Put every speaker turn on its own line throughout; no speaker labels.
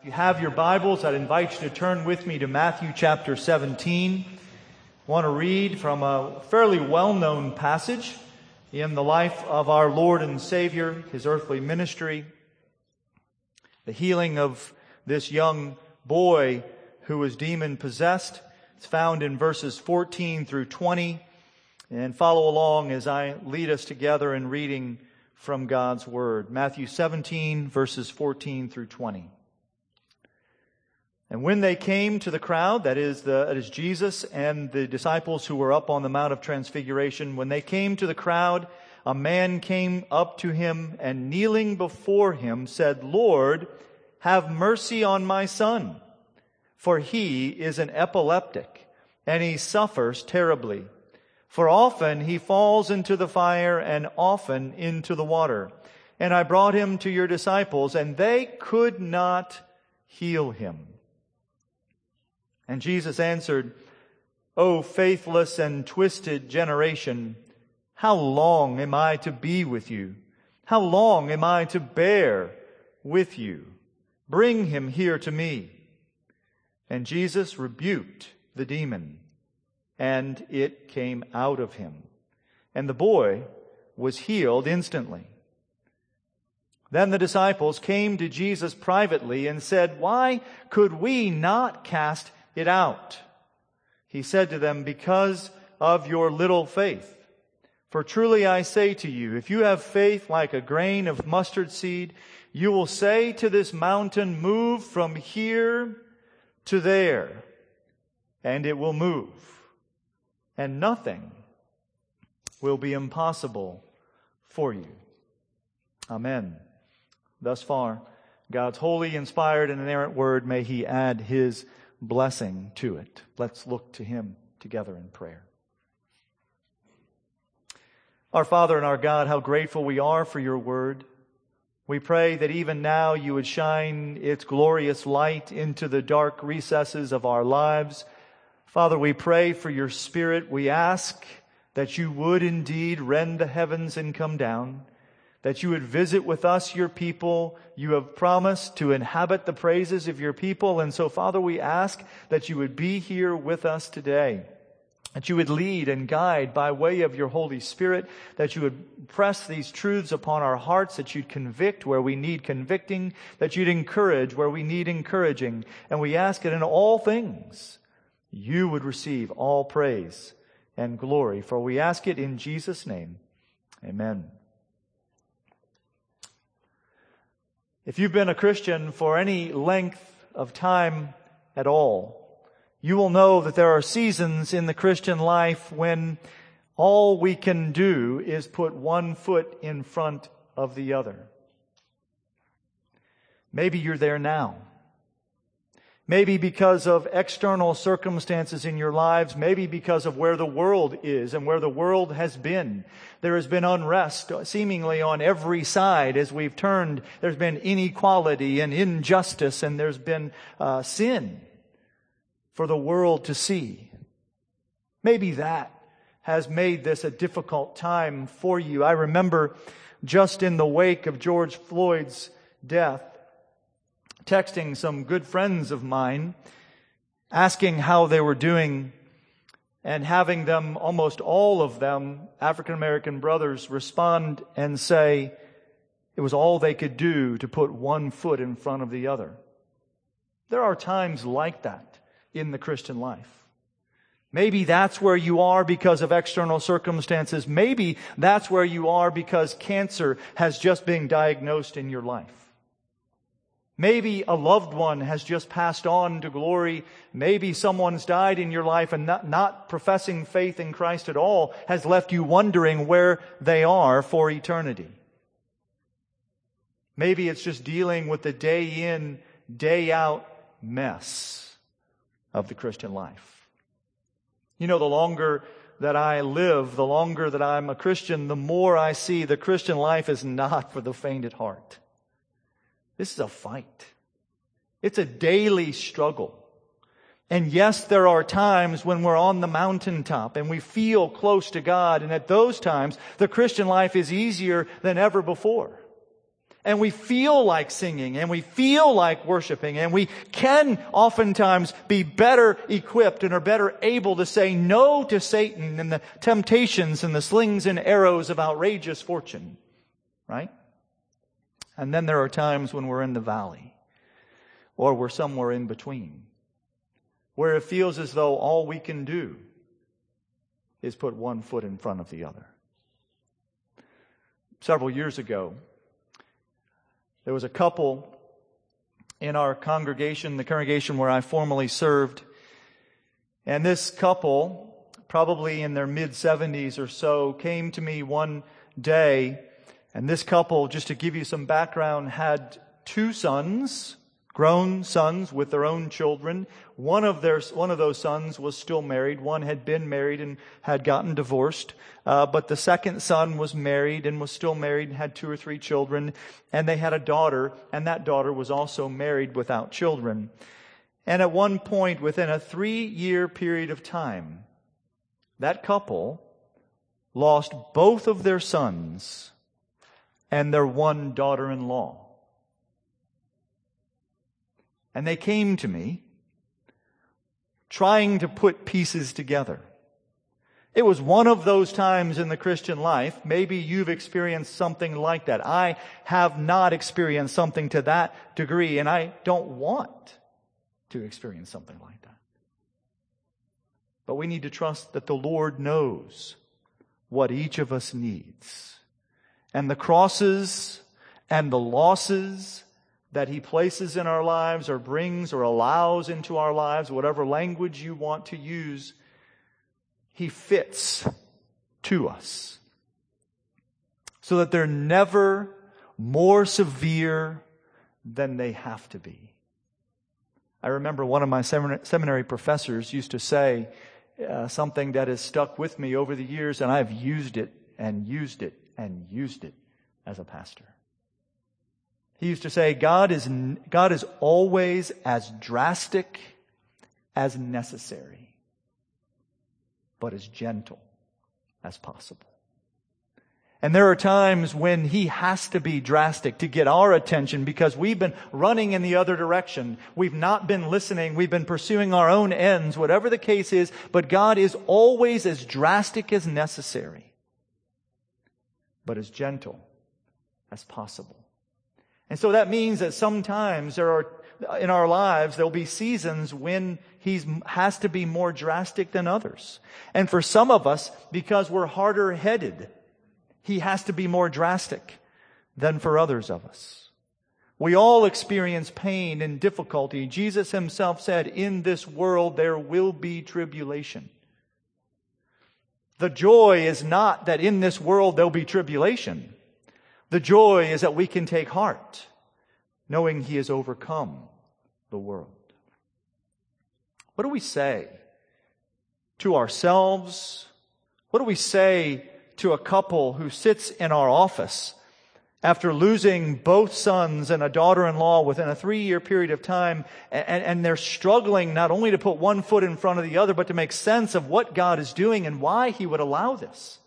you have your Bibles, I'd invite you to turn with me to Matthew chapter 17. I want to read from a fairly well-known passage in the life of our Lord and Savior, His earthly ministry. The healing of this young boy who was demon-possessed. It's found in verses 14 through 20. And follow along as I lead us together in reading from God's Word. Matthew 17, verses 14 through 20. And when they came to the crowd, that is Jesus and the disciples who were up on the Mount of Transfiguration, when they came to the crowd, a man came up to him and kneeling before him said, "Lord, have mercy on my son, for he is an epileptic, and he suffers terribly. For often he falls into the fire and often into the water. And I brought him to your disciples, and they could not heal him." And Jesus answered, "O faithless and twisted generation, how long am I to be with you? How long am I to bear with you? Bring him here to me." And Jesus rebuked the demon, and it came out of him. And the boy was healed instantly. Then the disciples came to Jesus privately and said, "Why could we not cast it out?" He said to them, "Because of your little faith. For truly I say to you, if you have faith like a grain of mustard seed, you will say to this mountain, 'Move from here to there,' and it will move. And nothing will be impossible for you." Amen. Thus far, God's holy, inspired, and inerrant word, may He add His blessing to it. Let's look to Him together in prayer. Our Father and our God, how grateful we are for your word. We pray that even now you would shine its glorious light into the dark recesses of our lives. Father, we pray for your Spirit. We ask that you would indeed rend the heavens and come down, that you would visit with us, your people. You have promised to inhabit the praises of your people. And so, Father, we ask that you would be here with us today, that you would lead and guide by way of your Holy Spirit, that you would press these truths upon our hearts, that you'd convict where we need convicting, that you'd encourage where we need encouraging. And we ask it in all things, you would receive all praise and glory. For we ask it in Jesus' name. Amen. If you've been a Christian for any length of time at all, you will know that there are seasons in the Christian life when all we can do is put one foot in front of the other. Maybe you're there now. Maybe because of external circumstances in your lives, maybe because of where the world is and where the world has been. There has been unrest seemingly on every side as we've turned. There's been inequality and injustice, and there's been sin for the world to see. Maybe that has made this a difficult time for you. I remember just in the wake of George Floyd's death, texting some good friends of mine, asking how they were doing, and having them, almost all of them, African-American brothers, respond and say it was all they could do to put one foot in front of the other. There are times like that in the Christian life. Maybe that's where you are because of external circumstances. Maybe that's where you are because cancer has just been diagnosed in your life. Maybe a loved one has just passed on to glory. Maybe someone's died in your life and not professing faith in Christ at all has left you wondering where they are for eternity. Maybe it's just dealing with the day in, day out mess of the Christian life. You know, the longer that I live, the longer that I'm a Christian, the more I see the Christian life is not for the faint at heart. This is a fight. It's a daily struggle. And yes, there are times when we're on the mountaintop and we feel close to God. And at those times, the Christian life is easier than ever before. And we feel like singing, and we feel like worshiping, and we can oftentimes be better equipped and are better able to say no to Satan and the temptations and the slings and arrows of outrageous fortune. Right? And then there are times when we're in the valley, or we're somewhere in between, where it feels as though all we can do is put one foot in front of the other. Several years ago, there was a couple in our congregation, the congregation where I formerly served, and this couple, probably in their mid-70s or so, came to me one day, and this couple, just to give you some background, had 2 sons, grown sons with their own children. One of those sons was still married. One had been married and had gotten divorced. But the second son was married and was still married and had 2 or 3 children. And they had a daughter, and that daughter was also married without children. And at one point, within a 3-year period of time, that couple lost both of their sons and their one daughter-in-law. And they came to me trying to put pieces together. It was one of those times in the Christian life. Maybe you've experienced something like that. I have not experienced something to that degree, and I don't want to experience something like that. But we need to trust that the Lord knows what each of us needs. And the crosses and the losses that He places in our lives or brings or allows into our lives, whatever language you want to use, He fits to us so that they're never more severe than they have to be. I remember one of my seminary professors used to say something that has stuck with me over the years, and I've used it and used it and used it as a pastor. He used to say, God is always as drastic as necessary, but as gentle as possible. And there are times when He has to be drastic to get our attention because we've been running in the other direction. We've not been listening. We've been pursuing our own ends, whatever the case is. But God is always as drastic as necessary, but as gentle as possible. And so that means that sometimes in our lives, there'll be seasons when He has to be more drastic than others. And for some of us, because we're harder headed, He has to be more drastic than for others of us. We all experience pain and difficulty. Jesus Himself said, in this world there will be tribulation. The joy is not that in this world there'll be tribulation. The joy is that we can take heart, knowing He has overcome the world. What do we say to ourselves? What do we say to a couple who sits in our office after losing both sons and a daughter-in-law within a 3-year period of time, and they're struggling not only to put one foot in front of the other, but to make sense of what God is doing and why He would allow this?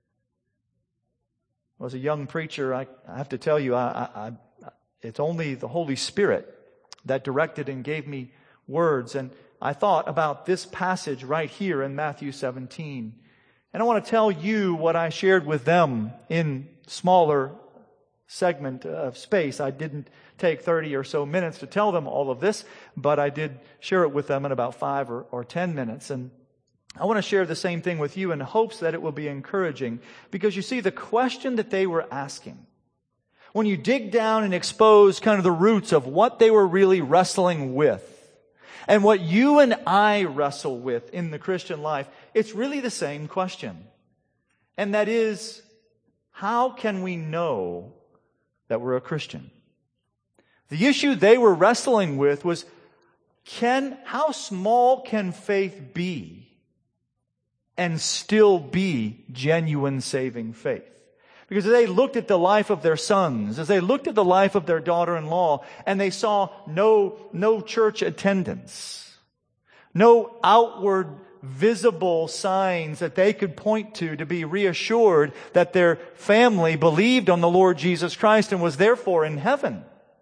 As a young preacher, I have to tell you, it's only the Holy Spirit that directed and gave me words. And I thought about this passage right here in Matthew 17. And I want to tell you what I shared with them in smaller segment of space. I didn't take 30 or so minutes to tell them all of this, but I did share it with them in about 5 or 10 minutes. And I want to share the same thing with you in hopes that it will be encouraging. Because you see, the question that they were asking, when you dig down and expose kind of the roots of what they were really wrestling with, and what you and I wrestle with in the Christian life, it's really the same question. And that is, how can we know that we're a Christian? The issue they were wrestling with was, how small can faith be and still be genuine saving faith? Because as they looked at the life of their sons, as they looked at the life of their daughter-in-law, and they saw no church attendance, no outward visible signs that they could point to be reassured that their family believed on the Lord Jesus Christ and was therefore in heaven.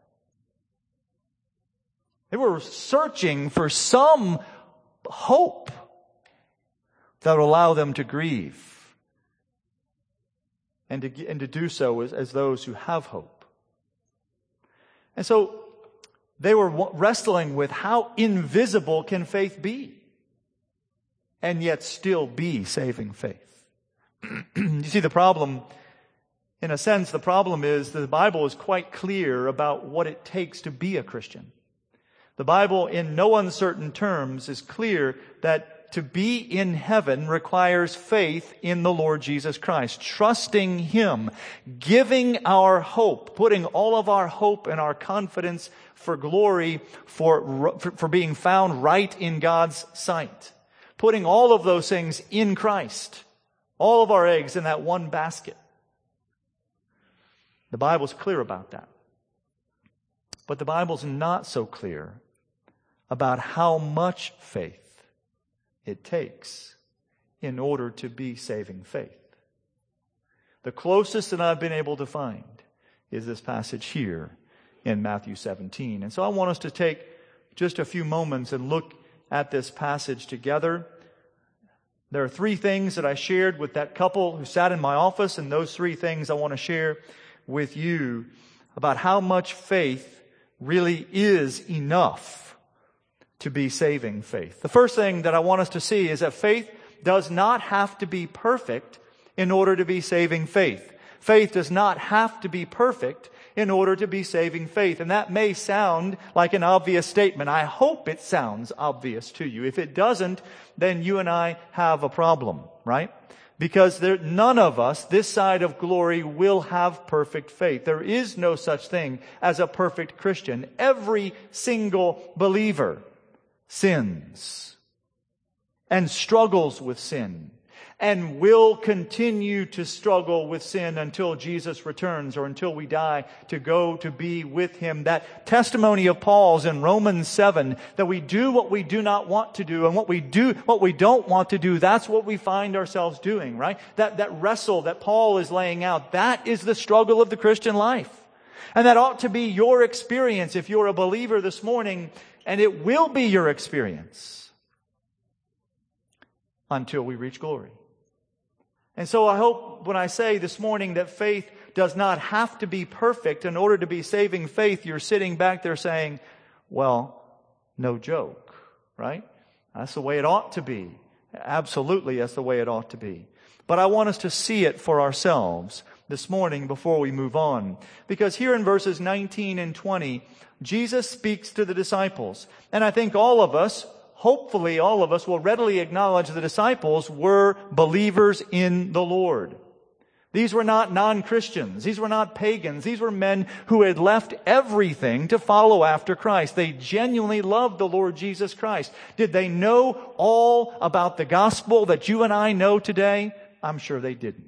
They were searching for some hope that would allow them to grieve and to do so as those who have hope. And so they were wrestling with how invisible can faith be and yet still be saving faith. You see, the problem, in a sense, the problem is that the Bible is quite clear about what it takes to be a Christian. The Bible, in no uncertain terms, is clear that to be in heaven requires faith in the Lord Jesus Christ, trusting Him, giving our hope, putting all of our hope and our confidence for glory, for being found right in God's sight, putting all of those things in Christ, all of our eggs in that one basket. The Bible's clear about that. But the Bible's not so clear about how much faith it takes in order to be saving faith. The closest that I've been able to find is this passage here in Matthew 17. And so I want us to take just a few moments and look at this passage together. There are three things that I shared with that couple who sat in my office, and those three things I want to share with you about how much faith really is enough to be saving faith. The first thing that I want us to see is that faith does not have to be perfect in order to be saving faith. Faith does not have to be perfect in order to be saving faith. And that may sound like an obvious statement. I hope it sounds obvious to you. If it doesn't, then you and I have a problem, right? Because none of us, this side of glory, will have perfect faith. There is no such thing as a perfect Christian. Every single believer sins and struggles with sin and will continue to struggle with sin until Jesus returns or until we die to go to be with Him. That testimony of Paul's in Romans 7, that we do what we do not want to do, and what we don't want to do, that's what we find ourselves doing, right? That wrestle that Paul is laying out, that is the struggle of the Christian life. And that ought to be your experience if you're a believer this morning, and it will be your experience until we reach glory. And so I hope when I say this morning that faith does not have to be perfect in order to be saving faith, you're sitting back there saying, well, no joke, right? That's the way it ought to be. Absolutely, that's the way it ought to be. But I want us to see it for ourselves this morning before we move on. Because here in verses 19 and 20, Jesus speaks to the disciples. And I think all of us, hopefully all of us, will readily acknowledge the disciples were believers in the Lord. These were not non-Christians. These were not pagans. These were men who had left everything to follow after Christ. They genuinely loved the Lord Jesus Christ. Did they know all about the gospel that you and I know today? I'm sure they didn't.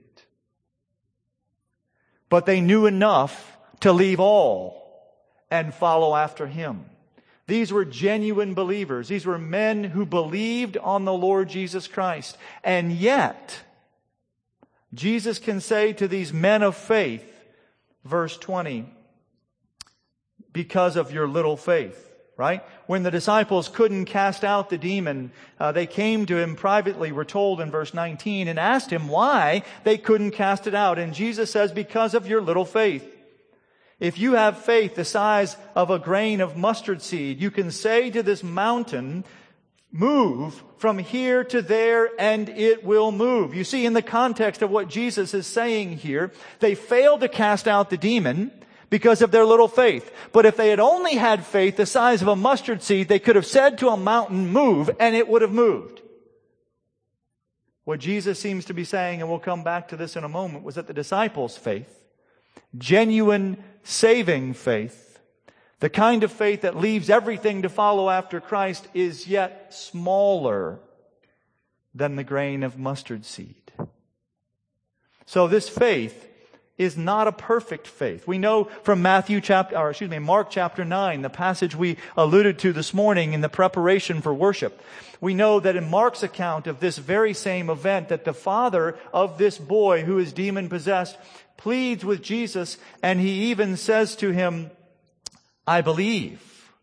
But they knew enough to leave all and follow after Him. These were genuine believers. These were men who believed on the Lord Jesus Christ. And yet, Jesus can say to these men of faith, verse 20, because of your little faith, right? When the disciples couldn't cast out the demon, they came to Him privately, we're told in verse 19, and asked Him why they couldn't cast it out. And Jesus says, because of your little faith. If you have faith the size of a grain of mustard seed, you can say to this mountain, move from here to there, and it will move. You see, in the context of what Jesus is saying here, they failed to cast out the demon because of their little faith. But if they had only had faith the size of a mustard seed, they could have said to a mountain, move, and it would have moved. What Jesus seems to be saying, and we'll come back to this in a moment, was that the disciples' faith, genuine saving faith, the kind of faith that leaves everything to follow after Christ, is yet smaller than the grain of mustard seed. So this faith is not a perfect faith. We know from Mark chapter 9, the passage we alluded to this morning in the preparation for worship. We know that in Mark's account of this very same event, that the father of this boy who is demon-possessed pleads with Jesus, and he even says to him, "I believe.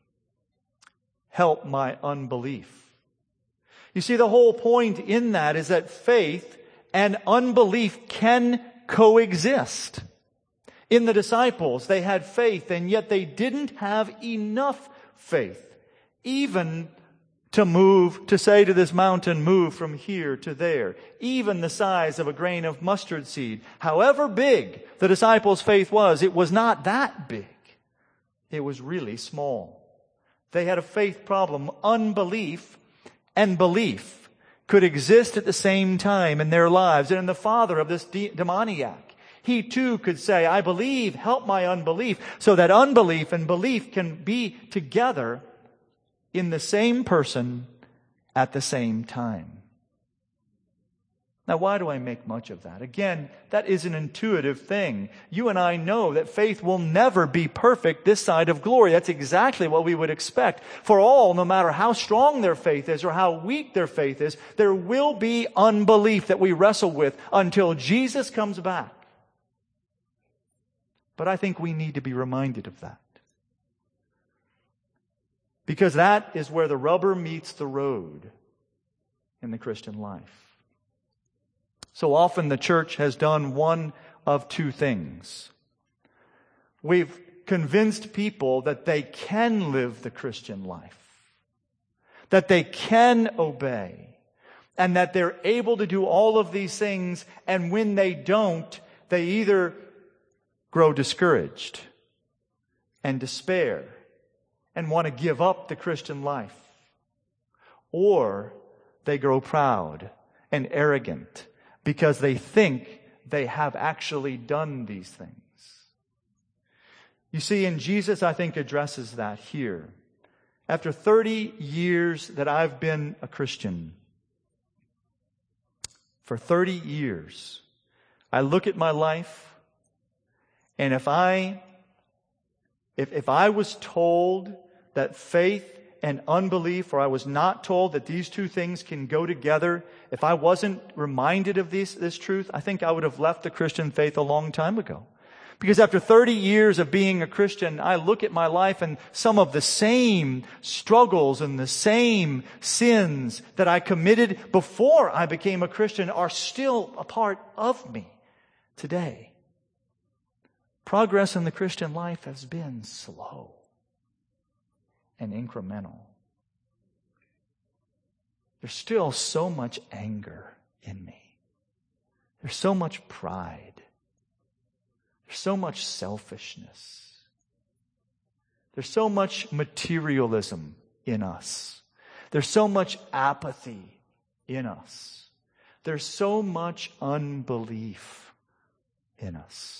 Help my unbelief." You see, the whole point in that is that faith and unbelief can coexist. In the disciples, they had faith, and yet they didn't have enough faith, even to say to this mountain, "Move from here to there," even the size of a grain of mustard seed. However big the disciples' faith was, it was not that big. It was really small. They had a faith problem. Unbelief and belief could exist at the same time in their lives. And in the father of this demoniac, he too could say, "I believe, help my unbelief," so that unbelief and belief can be together in the same person at the same time. Now, why do I make much of that? Again, that is an intuitive thing. You and I know that faith will never be perfect this side of glory. That's exactly what we would expect. For all, no matter how strong their faith is or how weak their faith is, there will be unbelief that we wrestle with until Jesus comes back. But I think we need to be reminded of that. Because that is where the rubber meets the road in the Christian life. So often the church has done one of two things. We've convinced people that they can live the Christian life, that they can obey, and that they're able to do all of these things, and when they don't, they either grow discouraged and despair and want to give up the Christian life, or they grow proud and arrogant because they think they have actually done these things. You see, and Jesus, I think, addresses that here. After 30 years that I've been a Christian, for 30 years, I look at my life, and if I was told that faith and unbelief, or I was not told that these two things can go together, if I wasn't reminded of this truth, I think I would have left the Christian faith a long time ago. Because after 30 years of being a Christian, I look at my life, and some of the same struggles and the same sins that I committed before I became a Christian are still a part of me today. Progress in the Christian life has been slow and incremental. There's still so much anger in me. There's so much pride. There's so much selfishness. There's so much materialism in us. There's so much apathy in us. There's so much unbelief in us.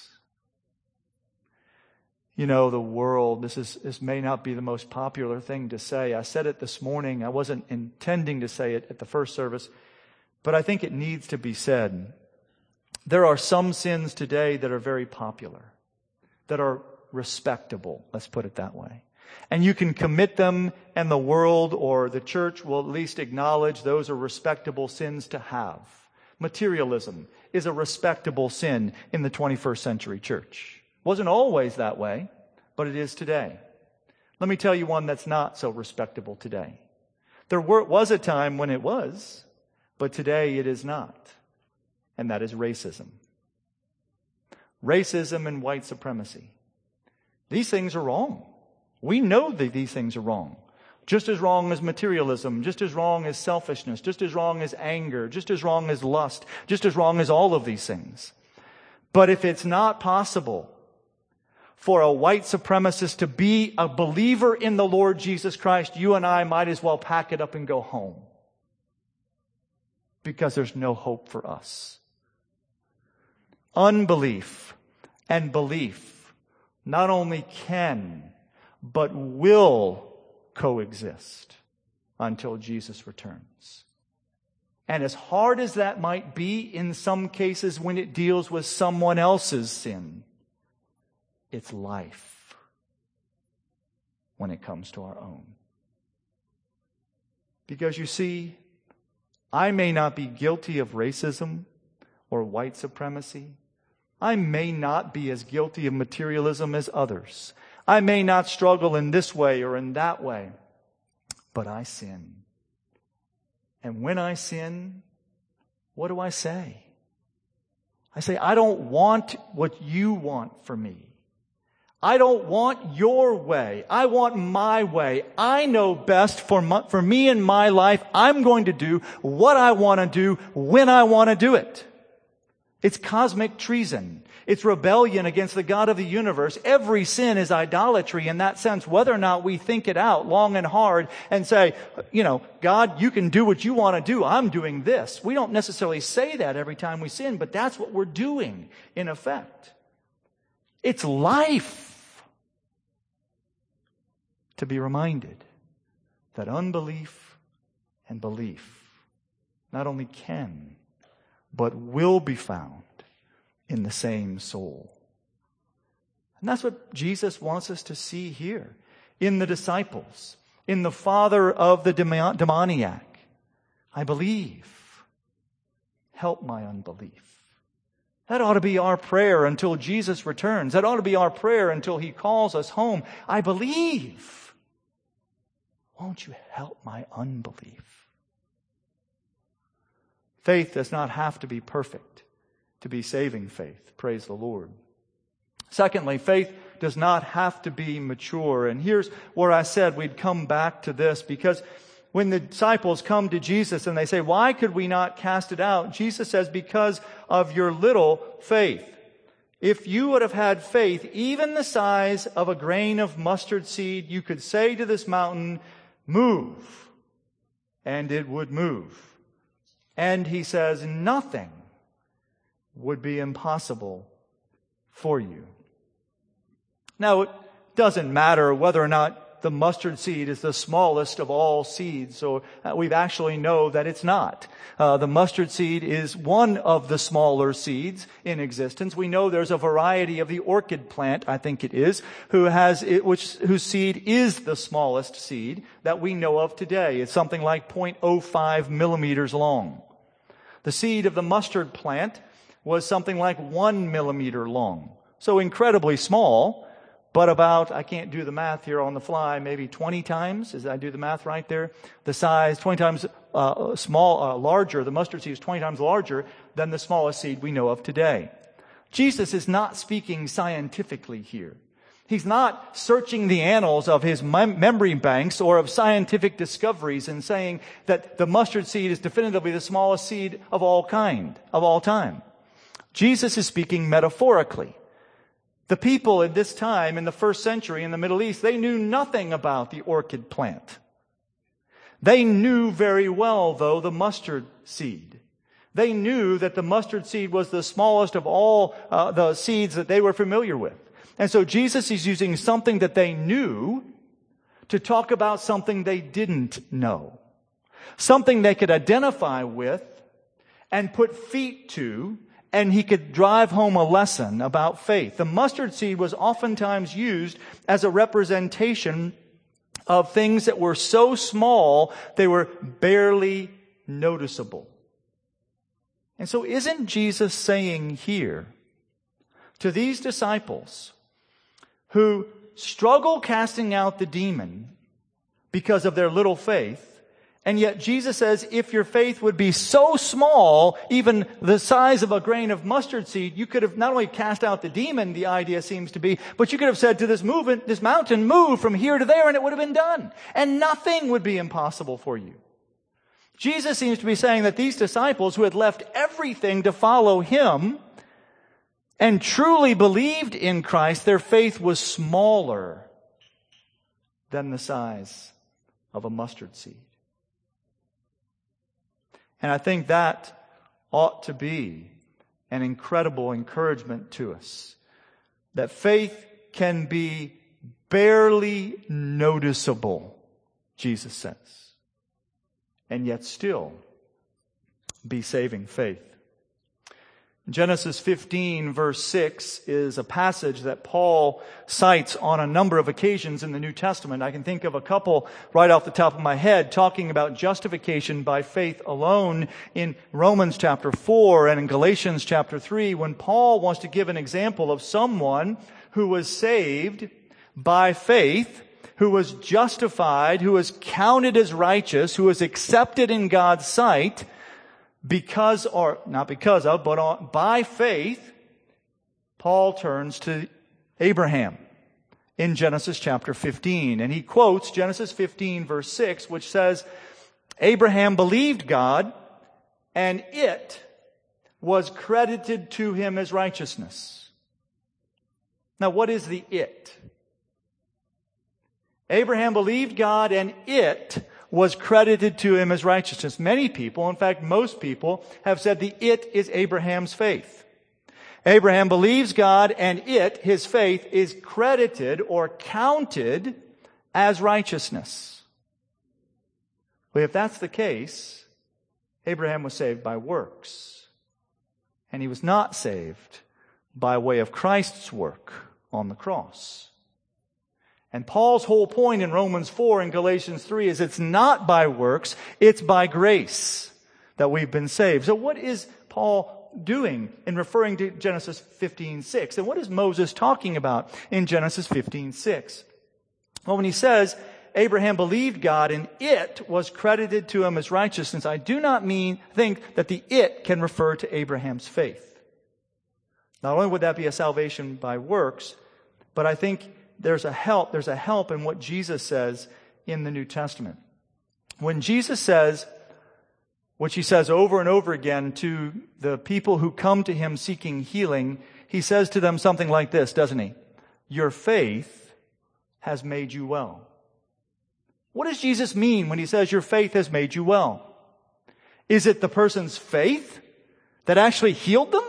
You know, the world, this may not be the most popular thing to say. I said it this morning. I wasn't intending to say it at the first service, but I think it needs to be said. There are some sins today that are very popular, that are respectable, let's put it that way. And you can commit them, and the world or the church will at least acknowledge those are respectable sins to have. Materialism is a respectable sin in the 21st century church. Wasn't always that way, but it is today. Let me tell you one that's not so respectable today. There was a time when it was, but today it is not. And that is racism. Racism and white supremacy. These things are wrong. We know that these things are wrong. Just as wrong as materialism, just as wrong as selfishness, just as wrong as anger, just as wrong as lust, just as wrong as all of these things. But if it's not possible for a white supremacist to be a believer in the Lord Jesus Christ, you and I might as well pack it up and go home. Because there's no hope for us. Unbelief and belief not only can, but will coexist until Jesus returns. And as hard as that might be in some cases when it deals with someone else's sin, it's life when it comes to our own. Because you see, I may not be guilty of racism or white supremacy. I may not be as guilty of materialism as others. I may not struggle in this way or in that way, but I sin. And when I sin, what do I say? I say, I don't want what you want for me. I don't want your way. I want my way. I know best for me and my life. I'm going to do what I want to do when I want to do it. It's cosmic treason. It's rebellion against the God of the universe. Every sin is idolatry in that sense, whether or not we think it out long and hard and say, God, you can do what you want to do. I'm doing this. We don't necessarily say that every time we sin, but that's what we're doing in effect. It's life to be reminded that unbelief and belief not only can, but will be found in the same soul. And that's what Jesus wants us to see here in the disciples, in the father of the demoniac. I believe. Help my unbelief. That ought to be our prayer until Jesus returns. That ought to be our prayer until He calls us home. I believe. Won't you help my unbelief? Faith does not have to be perfect to be saving faith. Praise the Lord. Secondly, faith does not have to be mature. And here's where I said we'd come back to this, because when the disciples come to Jesus and they say, why could we not cast it out? Jesus says, because of your little faith. If you would have had faith, even the size of a grain of mustard seed, you could say to this mountain, move, and it would move. And He says, nothing would be impossible for you. Now, it doesn't matter whether or not the mustard seed is the smallest of all seeds, so we actually know that it's not. The mustard seed is one of the smaller seeds in existence. We know there's a variety of the orchid plant, I think it is, whose seed is the smallest seed that we know of today. It's something like 0.05 millimeters long. The seed of the mustard plant was something like 1 millimeter long. So incredibly small, but about, I can't do the math here on the fly, maybe 20 times, as I do the math right there, the size, 20 times larger, the mustard seed is 20 times larger than the smallest seed we know of today. Jesus is not speaking scientifically here. He's not searching the annals of His memory banks or of scientific discoveries and saying that the mustard seed is definitively the smallest seed of all time. Jesus is speaking metaphorically. The people at this time in the first century in the Middle East, they knew nothing about the orchid plant. They knew very well, though, the mustard seed. They knew that the mustard seed was the smallest of all the seeds that they were familiar with. And so Jesus is using something that they knew to talk about something they didn't know. Something they could identify with and put feet to, and He could drive home a lesson about faith. The mustard seed was oftentimes used as a representation of things that were so small they were barely noticeable. And so isn't Jesus saying here to these disciples who struggle casting out the demon because of their little faith, and yet Jesus says, if your faith would be so small, even the size of a grain of mustard seed, you could have not only cast out the demon, the idea seems to be, but you could have said to this mountain, move from here to there, and it would have been done. And nothing would be impossible for you. Jesus seems to be saying that these disciples who had left everything to follow Him and truly believed in Christ, their faith was smaller than the size of a mustard seed. And I think that ought to be an incredible encouragement to us. That faith can be barely noticeable, Jesus says. And yet still be saving faith. Genesis 15 verse 6 is a passage that Paul cites on a number of occasions in the New Testament. I can think of a couple right off the top of my head talking about justification by faith alone in Romans chapter 4 and in Galatians chapter 3, when Paul wants to give an example of someone who was saved by faith, who was justified, who was counted as righteous, who was accepted in God's sight, because, or not because of, but by faith. Paul turns to Abraham in Genesis chapter 15. And he quotes Genesis 15 verse 6, which says, Abraham believed God, and it was credited to him as righteousness. Now, what is the it? Abraham believed God, and it was credited to him as righteousness. Many people, in fact, most people, have said the it is Abraham's faith. Abraham believes God, and it, his faith, is credited or counted as righteousness. Well, if that's the case, Abraham was saved by works. And he was not saved by way of Christ's work on the cross. And Paul's whole point in Romans 4 and Galatians 3 is it's not by works, it's by grace that we've been saved. So what is Paul doing in referring to Genesis 15:6? And what is Moses talking about in Genesis 15:6? Well, when he says Abraham believed God and it was credited to him as righteousness, I do not think that the it can refer to Abraham's faith. Not only would that be a salvation by works, but I think there's a help in what Jesus says in the New Testament. When Jesus says, which he says over and over again to the people who come to him seeking healing, he says to them something like this, doesn't he? Your faith has made you well. What does Jesus mean when he says your faith has made you well? Is it the person's faith that actually healed them?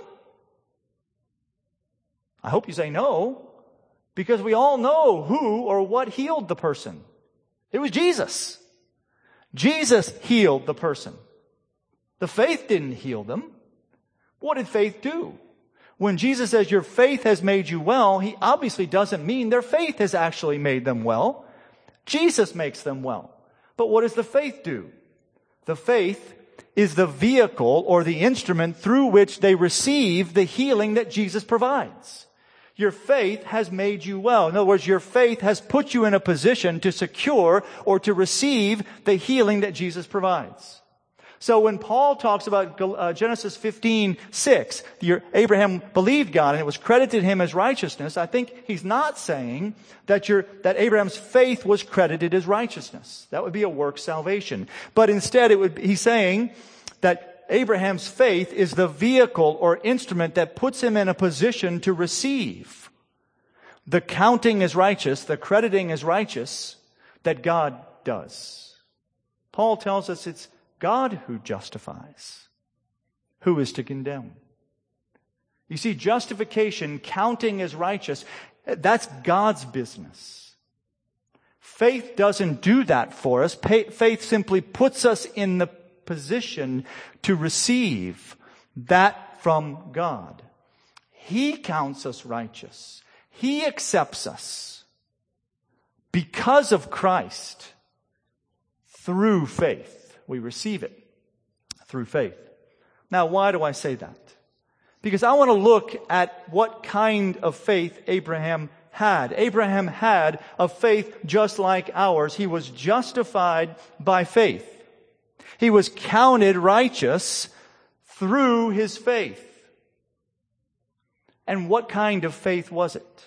I hope you say no. Because we all know who or what healed the person. It was Jesus. Jesus healed the person. The faith didn't heal them. What did faith do? When Jesus says your faith has made you well, he obviously doesn't mean their faith has actually made them well. Jesus makes them well. But what does the faith do? The faith is the vehicle or the instrument through which they receive the healing that Jesus provides. Your faith has made you well. In other words, your faith has put you in a position to secure or to receive the healing that Jesus provides. So when Paul talks about Genesis 15:6, Abraham believed God and it was credited him as righteousness, I think he's not saying that Abraham's faith was credited as righteousness. That would be a work salvation. But instead he's saying that Abraham's faith is the vehicle or instrument that puts him in a position to receive the counting as righteous, the crediting as righteous that God does. Paul tells us it's God who justifies. Who is to condemn? You see, justification, counting as righteous, that's God's business. Faith doesn't do that for us. Faith simply puts us in the position to receive that from God. He counts us righteous. He accepts us because of Christ through faith. We receive it through faith. Now, why do I say that? Because I want to look at what kind of faith Abraham had. Abraham had a faith just like ours. He was justified by faith. He was counted righteous through his faith. And what kind of faith was it?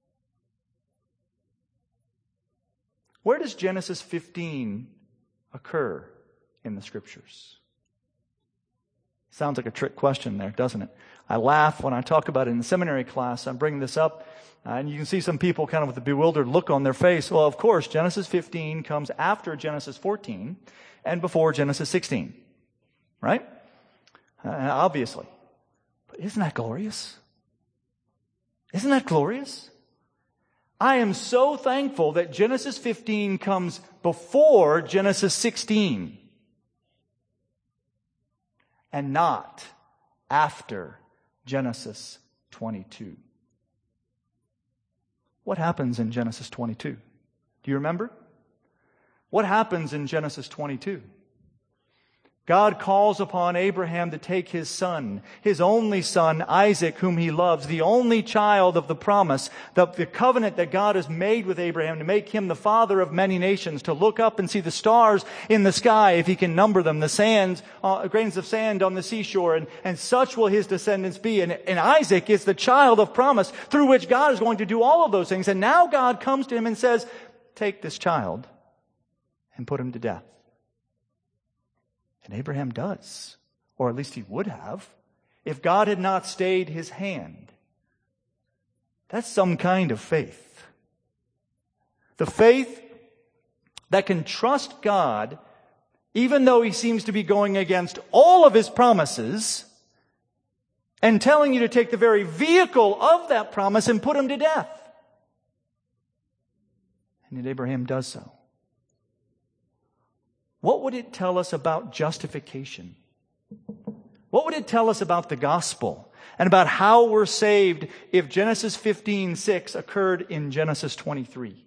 Where does Genesis 15 occur in the Scriptures? Sounds like a trick question there, doesn't it? I laugh when I talk about it in seminary class. I'm bringing this up, and you can see some people kind of with a bewildered look on their face. Well, of course, Genesis 15 comes after Genesis 14 and before Genesis 16. Right? Obviously. But isn't that glorious? Isn't that glorious? I am so thankful that Genesis 15 comes before Genesis 16. and not after Genesis 22. What happens in Genesis 22? Do you remember? What happens in Genesis 22? God calls upon Abraham to take his son, his only son, Isaac, whom he loves, the only child of the promise, the covenant that God has made with Abraham to make him the father of many nations, to look up and see the stars in the sky, if he can number them, the sands, grains of sand on the seashore, and such will his descendants be. And Isaac is the child of promise through which God is going to do all of those things. And now God comes to him and says, take this child and put him to death. And Abraham does, or at least he would have, if God had not stayed his hand. That's some kind of faith. The faith that can trust God, even though he seems to be going against all of his promises, and telling you to take the very vehicle of that promise and put him to death. And yet Abraham does so. What would it tell us about justification? What would it tell us about the gospel and about how we're saved if Genesis 15:6 occurred in Genesis 23?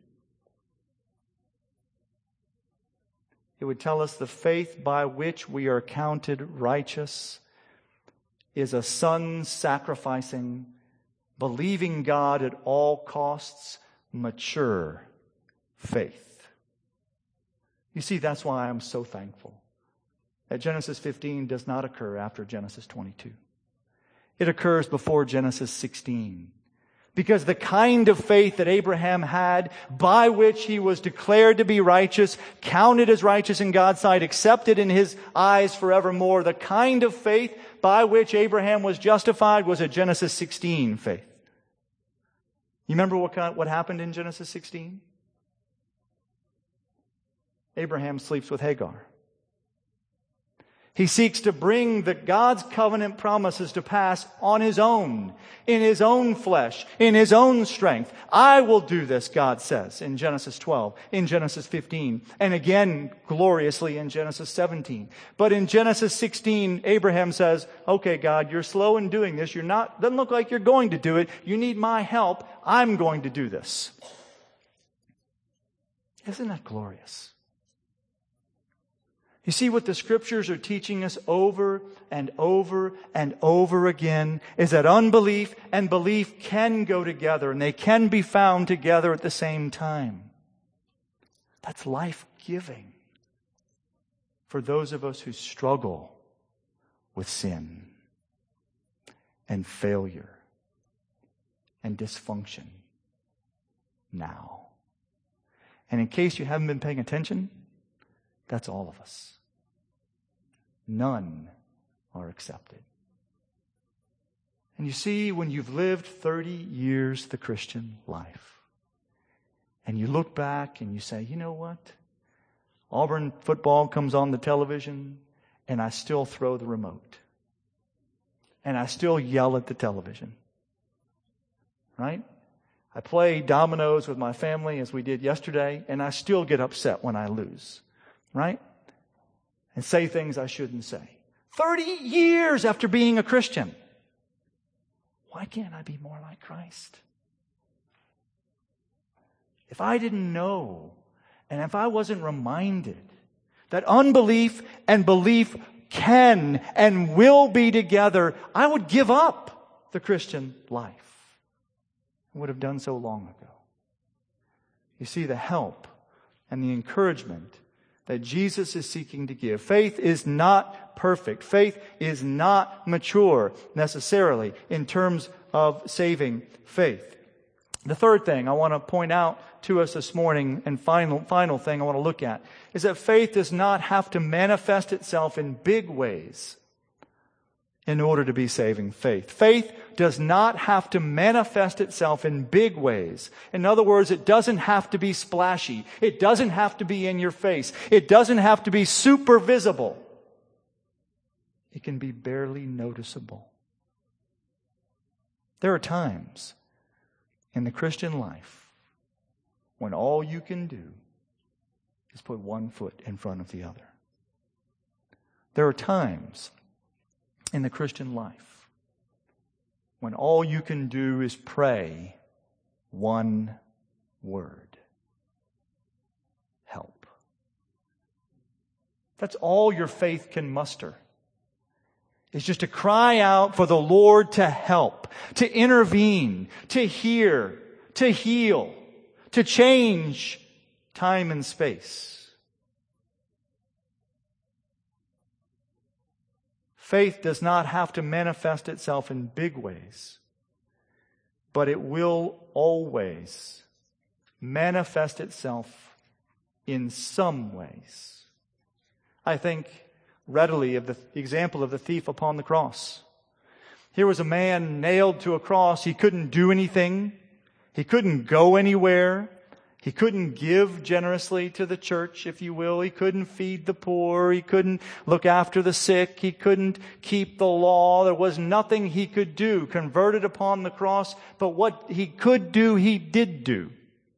It would tell us the faith by which we are counted righteous is a son-sacrificing, believing God at all costs, mature faith. You see, that's why I'm so thankful that Genesis 15 does not occur after Genesis 22. It occurs before Genesis 16. Because the kind of faith that Abraham had, by which he was declared to be righteous, counted as righteous in God's sight, accepted in his eyes forevermore, the kind of faith by which Abraham was justified was a Genesis 16 faith. You remember what happened in Genesis 16? Abraham sleeps with Hagar. He seeks to bring God's covenant promises to pass on his own, in his own flesh, in his own strength. I will do this, God says in Genesis 12, in Genesis 15, and again gloriously in Genesis 17. But in Genesis 16, Abraham says, okay, God, you're slow in doing this. Doesn't look like you're going to do it. You need my help. I'm going to do this. Isn't that glorious? You see, what the Scriptures are teaching us over and over and over again is that unbelief and belief can go together, and they can be found together at the same time. That's life-giving for those of us who struggle with sin and failure and dysfunction now. And in case you haven't been paying attention, that's all of us. None are accepted. And you see, when you've lived 30 years the Christian life, and you look back and you say, you know what? Auburn football comes on the television, and I still throw the remote. And I still yell at the television. Right? I play dominoes with my family as we did yesterday, and I still get upset when I lose. Right? And say things I shouldn't say. 30 years after being a Christian. Why can't I be more like Christ? If I didn't know, and if I wasn't reminded that unbelief and belief can and will be together, I would give up the Christian life. I would have done so long ago. You see, the help and the encouragement that Jesus is seeking to give. Faith is not perfect. Faith is not mature necessarily in terms of saving faith. The third thing I want to point out to us this morning, and final thing I want to look at, is that faith does not have to manifest itself in big ways in order to be saving faith. Faith does not have to manifest itself in big ways. In other words, it doesn't have to be splashy. It doesn't have to be in your face. It doesn't have to be super visible. It can be barely noticeable. There are times in the Christian life when all you can do is put one foot in front of the other. There are times in the Christian life when all you can do is pray one word: help. That's all your faith can muster. It's just to cry out for the Lord to help, to intervene, to hear, to heal, to change time and space. Faith does not have to manifest itself in big ways, but it will always manifest itself in some ways. I think readily of the example of the thief upon the cross. Here was a man nailed to a cross. He couldn't do anything. He couldn't go anywhere. He couldn't give generously to the church, if you will. He couldn't feed the poor. He couldn't look after the sick. He couldn't keep the law. There was nothing he could do, converted upon the cross. But what he could do, he did do.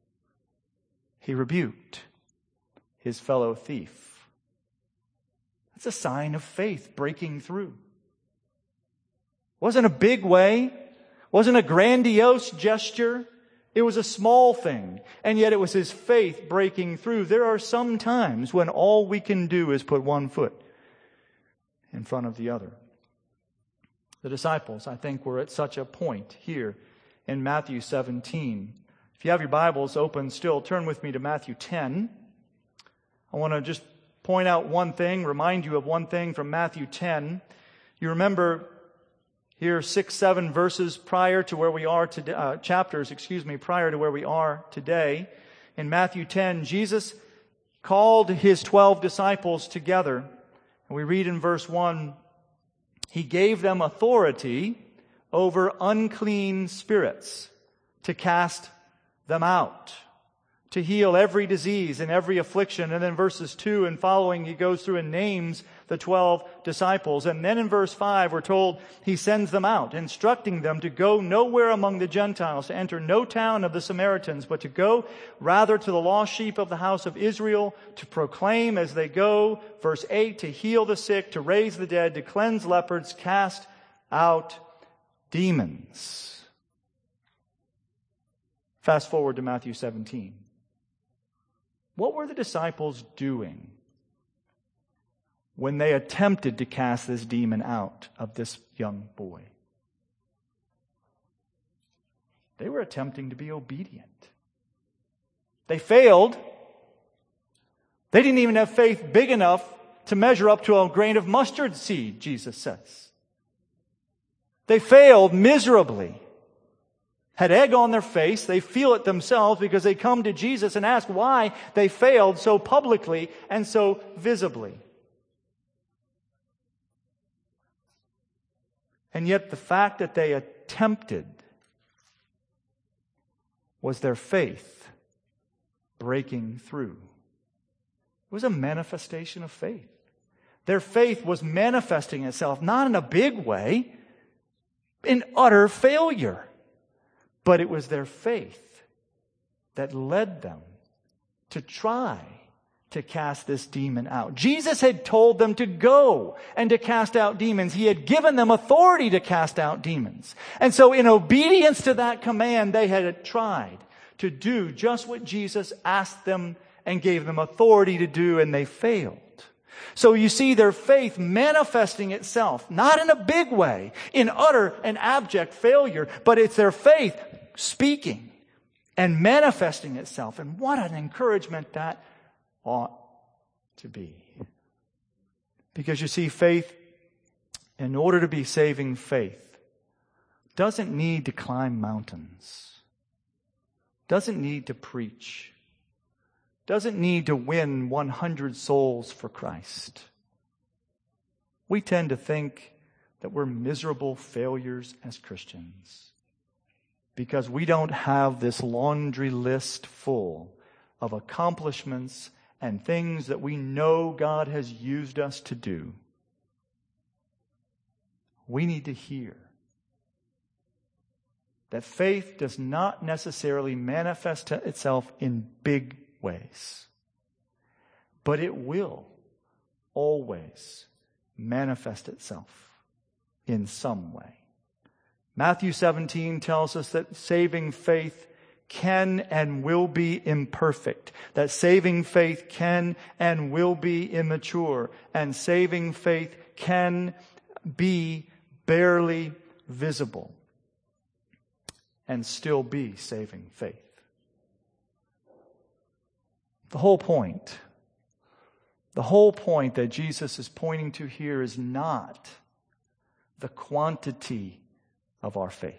He rebuked his fellow thief. It's a sign of faith breaking through. Wasn't a big way. Wasn't a grandiose gesture. It was a small thing. And yet it was his faith breaking through. There are some times when all we can do is put one foot in front of the other. The disciples, I think, were at such a point here in Matthew 17. If you have your Bibles open still, turn with me to Matthew 10. I want to just point out one thing, remind you of one thing from Matthew 10. You remember here 6, 7 verses prior to where we are today, prior to where we are today. In Matthew 10, Jesus called his 12 disciples together. And we read in verse 1, he gave them authority over unclean spirits to cast them out, to heal every disease and every affliction. And then verses 2 and following, he goes through and names the 12 disciples. And then in verse 5, we're told he sends them out, instructing them to go nowhere among the Gentiles, to enter no town of the Samaritans, but to go rather to the lost sheep of the house of Israel, to proclaim as they go, verse 8, to heal the sick, to raise the dead, to cleanse lepers, cast out demons. Fast forward to Matthew 17. What were the disciples doing when they attempted to cast this demon out of this young boy? They were attempting to be obedient. They failed. They didn't even have faith big enough to measure up to a grain of mustard seed, Jesus says. They failed miserably. Had egg on their face. They feel it themselves because they come to Jesus and ask why they failed so publicly and so visibly. And yet the fact that they attempted was their faith breaking through. It was a manifestation of faith. Their faith was manifesting itself, not in a big way, in utter failure. But it was their faith that led them to try to cast this demon out. Jesus had told them to go and to cast out demons. He had given them authority to cast out demons. And so in obedience to that command, they had tried to do just what Jesus asked them and gave them authority to do, and they failed. So you see their faith manifesting itself, not in a big way, in utter and abject failure, but it's their faith speaking and manifesting itself. And what an encouragement that ought to be. Because you see, faith, in order to be saving faith, doesn't need to climb mountains, doesn't need to preach, doesn't need to win 100 souls for Christ. We tend to think that we're miserable failures as Christians because we don't have this laundry list full of accomplishments and things that we know God has used us to do. We need to hear that faith does not necessarily manifest itself in big ways, but it will always manifest itself in some way. Matthew 17 tells us that saving faith can and will be imperfect, that saving faith can and will be immature, and saving faith can be barely visible and still be saving faith. The whole point that Jesus is pointing to here is not the quantity of our faith.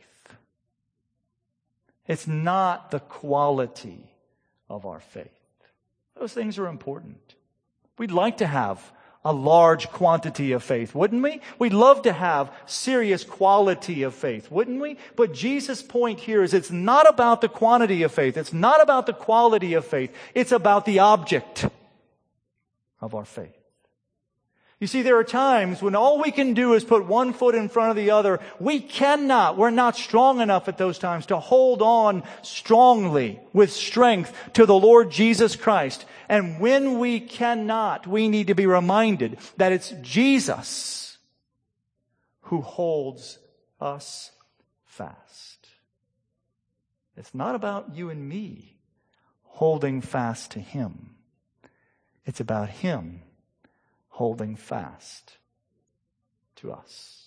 It's not the quality of our faith. Those things are important. We'd like to have a large quantity of faith, wouldn't we? We'd love to have serious quality of faith, wouldn't we? But Jesus' point here is it's not about the quantity of faith. It's not about the quality of faith. It's about the object of our faith. You see, there are times when all we can do is put one foot in front of the other. We're not strong enough at those times to hold on strongly with strength to the Lord Jesus Christ. And when we cannot, we need to be reminded that it's Jesus who holds us fast. It's not about you and me holding fast to Him. It's about Him holding fast to us.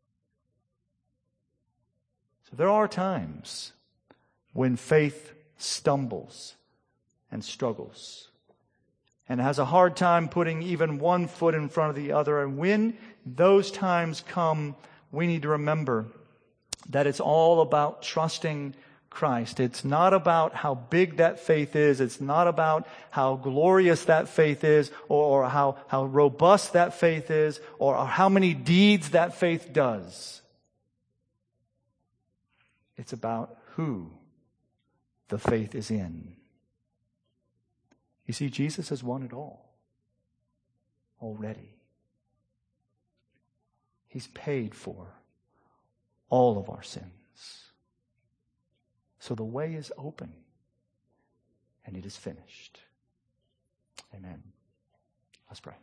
So there are times when faith stumbles and struggles and has a hard time putting even one foot in front of the other. And when those times come, we need to remember that it's all about trusting Christ. It's not about how big that faith is. It's not about how glorious that faith is, or how robust that faith is, or how many deeds that faith does. It's about who the faith is in. You see, Jesus has won it all already. He's paid for all of our sins. So the way is open, and it is finished. Amen. Let's pray.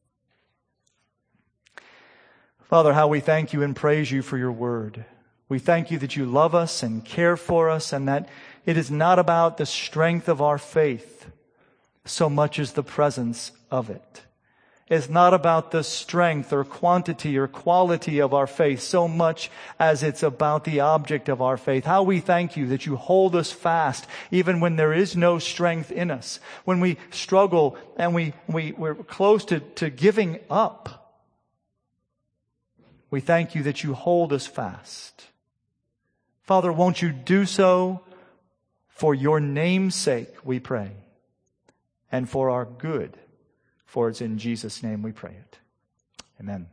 Father, how we thank you and praise you for your word. We thank you that you love us and care for us, and that it is not about the strength of our faith so much as the presence of it. It's not about the strength or quantity or quality of our faith so much as it's about the object of our faith. How we thank you that you hold us fast even when there is no strength in us. When we struggle and we're close to giving up. We thank you that you hold us fast. Father, won't you do so for your name's sake, we pray, and for our good. For it's in Jesus' name we pray it. Amen.